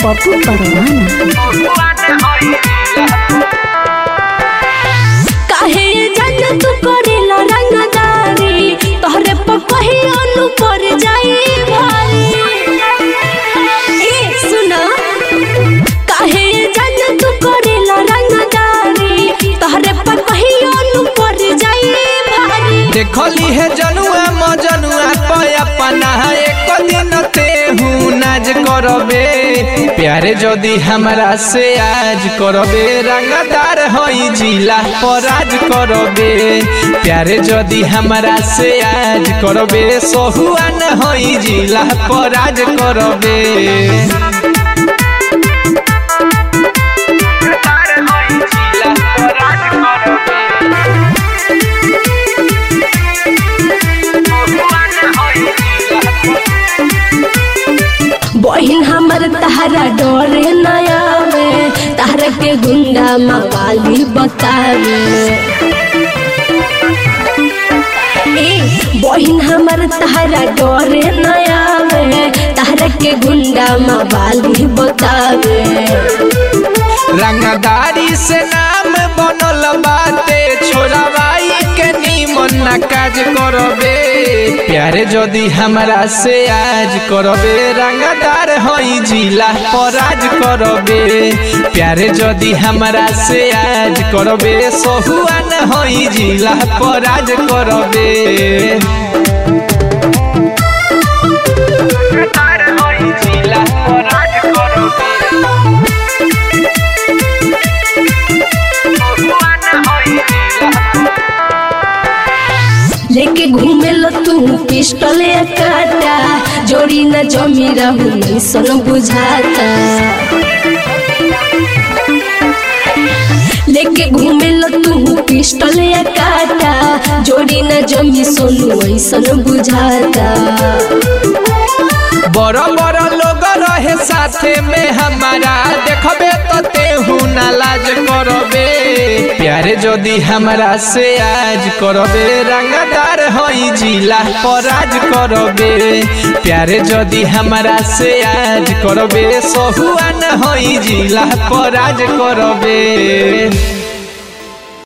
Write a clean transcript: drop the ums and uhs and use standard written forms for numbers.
पप्पू परवाना। काहे जान तू करेला रंगदारी, तोहरे पपही अनु पर जाई भारी। ए सुना, काहे जान तू करेला रंगदारी, तोहरे पपही अनु पर जाई भारी। देखली है जनुआ मजनुआ पे अपना एक दिन तेहू नाज करबे, प्यारे जदी हमरा से आज करबे, रंगदार होई जिला पराज करबे, प्यारे जदी हमरा से आज करबे, सोहुआन होई जिला पराज करबे। बहिन हमर तहरा डरे नया में, तहरा के गुंडा मवाली बतावे। बहिन हमर तहरा डरे नया में, तहरा के गुंडा मवाली बतावे। रंगदारी से नाम बनल बाते, छोड़ावाई के निमन ना काज करबे, प्यारे जदी हमरा से आज करबे, रंगदार होई जिला पराज करबे, प्यारे जदी हमरा से आज करबे, सोहुआन होई जिला पराज करबे। लेके घूमे लो तू पिस्टल या काटा, जोड़ी न जमी रहू नहीं सन बुझाता। लेके घूमे लो तू पिस्टल या काटा, जोड़ी न जमी सोनू ऐसन बुझाता। बड़ा बड़ा लोग रहे साथे में हमारा, देखबे तो तेहू ना लाज करबे, प्यारे जदी हमरा से आज करबे, रंगदार होई जिला पराज करबे, प्यारे जदी हमरा से आज करबे, सोहुआन होई जिला पराज करबे।